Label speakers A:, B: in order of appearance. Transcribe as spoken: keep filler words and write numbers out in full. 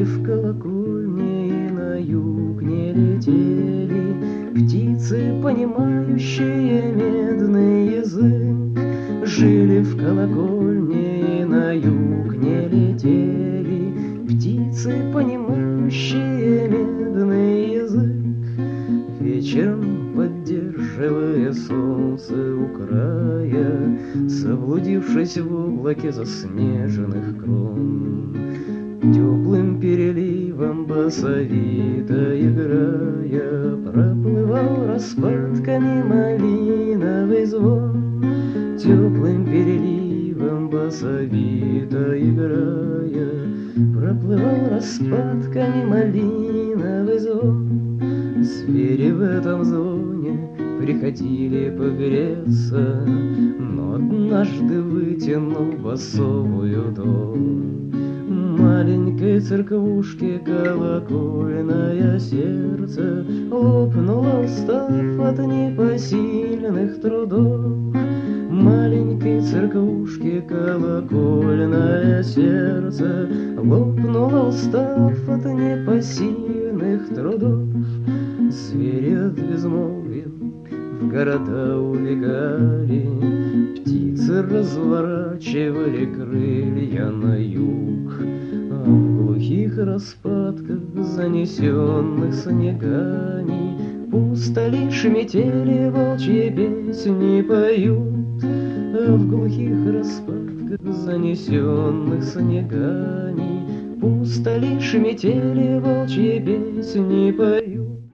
A: Жили в колокольне и на юг не летели птицы, понимающие медный язык. Жили в колокольне и на юг не летели птицы, понимающие медный язык. Вечером, поддерживая солнце у края, заблудившись в облаке заснеженных крон, теплым переливом басовито играя, проплывал распадками малиновый звон. Теплым переливом басовито играя, проплывал распадками малиновый звон. Звери в этом звоне приходили погреться, но однажды вытянул басовую донь. Маленькой церквушке колокольное сердце лопнуло, устав от непосильных трудов. Маленькой церквушке колокольное сердце лопнуло, устав от непосильных трудов. Звери от безмолвия в города убегали, птицы разворачивали крылья на юг, а в глухих распадках, занесенных снегами, пусто лишь метели волчьи песни поют. А в глухих распадках, занесенных снегами, пусто лишь метели волчьи песни поют.